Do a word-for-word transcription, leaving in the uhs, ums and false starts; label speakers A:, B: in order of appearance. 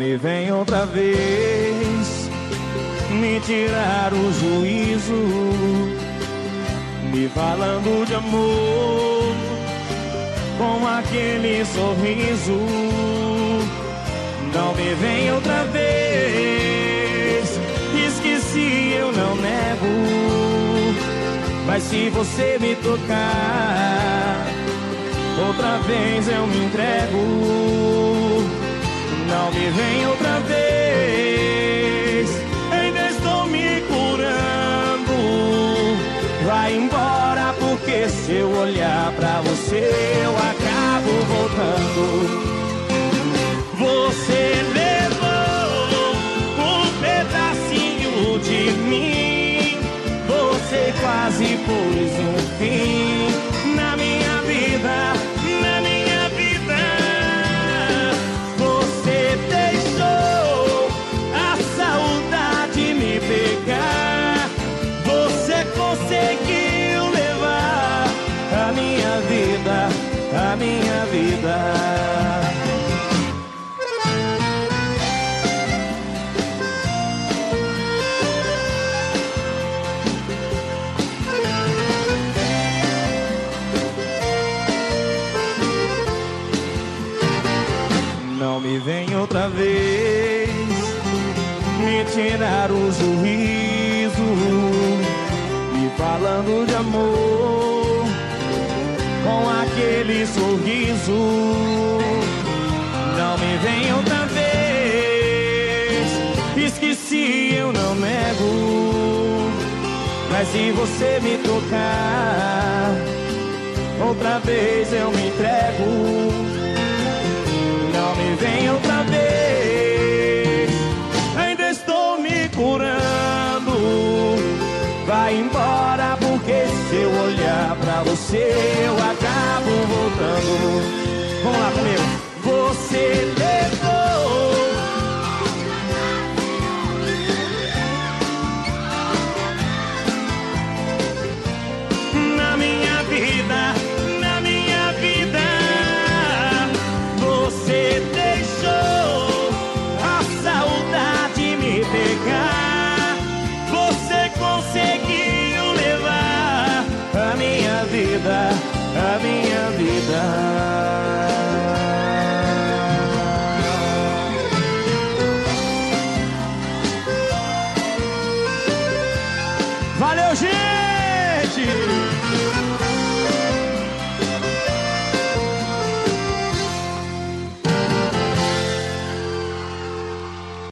A: me vem outra vez me tirar o juízo, me falando de amor com aquele sorriso. Não me vem outra vez, esqueci, eu não nego. Mas se você me tocar outra vez, eu me entrego. Não me vem outra vez, ainda estou me curando. Vai embora, porque se eu olhar pra você, eu acabo voltando. Você levou um pedacinho de mim, você quase pôs um fim na minha vida, na minha vida. Você deixou a saudade me pegar, você conseguiu levar a minha vida, a minha vida. Não me vem outra vez me tirar o juízo, me falando de amor com aquele sorriso. Não me vem outra vez, esqueci, eu não nego. Mas se você me tocar outra vez, eu me entrego. Não me vem outra vez, ainda estou me curando. Vai embora, porque se eu olhar pra você, eu acabo voltando. Vamos lá comigo. Você levou na minha vida, na minha vida. Você deixou a saudade me pegar, você conseguiu levar a minha vida, a minha vida. Valeu, gente!